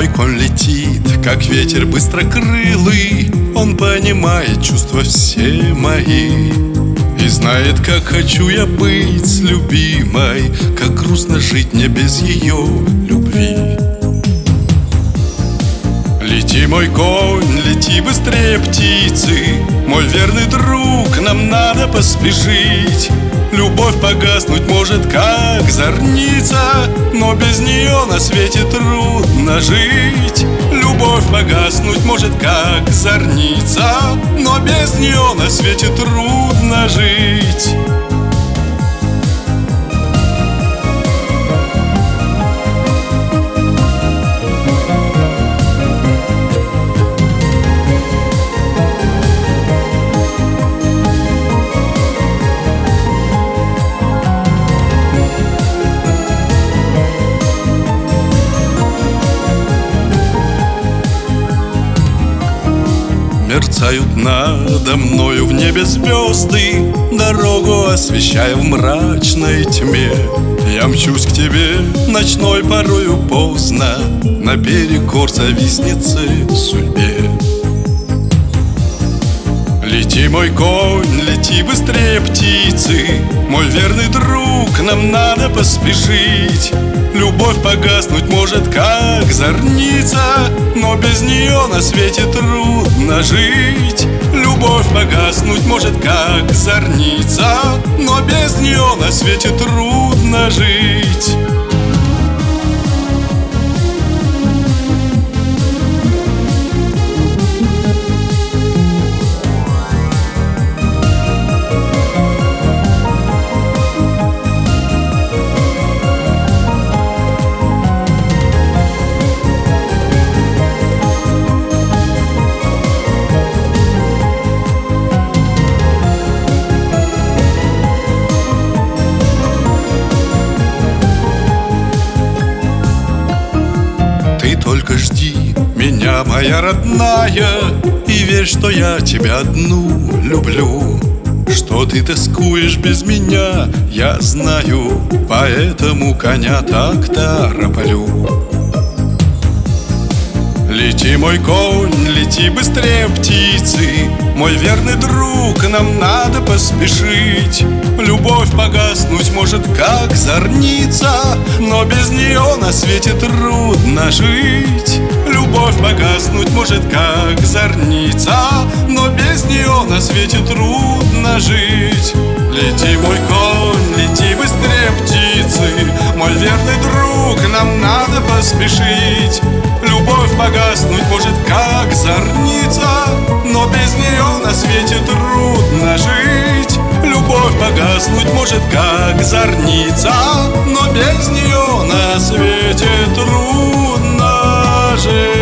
Мой конь летит, как ветер быстрокрылый. Он понимает чувства все мои и знает, как хочу я быть с любимой, как грустно жить мне без ее любви. Лети, мой конь, лети быстрее птицы, мой верный друг, нам надо поспешить. Любовь погаснуть может, как зорница, но без нее на свете трудно жить. Любовь погаснуть может, как зорница, но без нее на свете трудно жить. Мерцают надо мною в небе звезды, дорогу освещая в мрачной тьме. Я мчусь к тебе ночной порою поздно, наперекор завистнице судьбе. Лети, мой конь, лети быстрее птицы, мой верный друг, нам надо поспешить. Любовь погаснуть может, как зорница, но без нее на свете трудно жить. Любовь погаснуть может, как зорница, но без нее на свете трудно жить. Только жди меня, моя родная, и верь, что я тебя одну люблю. Что ты тоскуешь без меня, я знаю, поэтому коня так тороплю. Лети, мой конь, лети быстрее птицы, мой верный друг, нам надо поспешить. Любовь погаснуть может, как зорница, но без нее на свете трудно жить. Любовь погаснуть может, как зорница, но без нее на свете трудно жить. Лети, мой конь, лети быстрее птицы, мой верный друг, нам надо поспешить. Любовь погаснуть может, как зорница, но без нее на свете трудно жить. Любовь погаснуть может, как зорница, но без нее на свете трудно жить.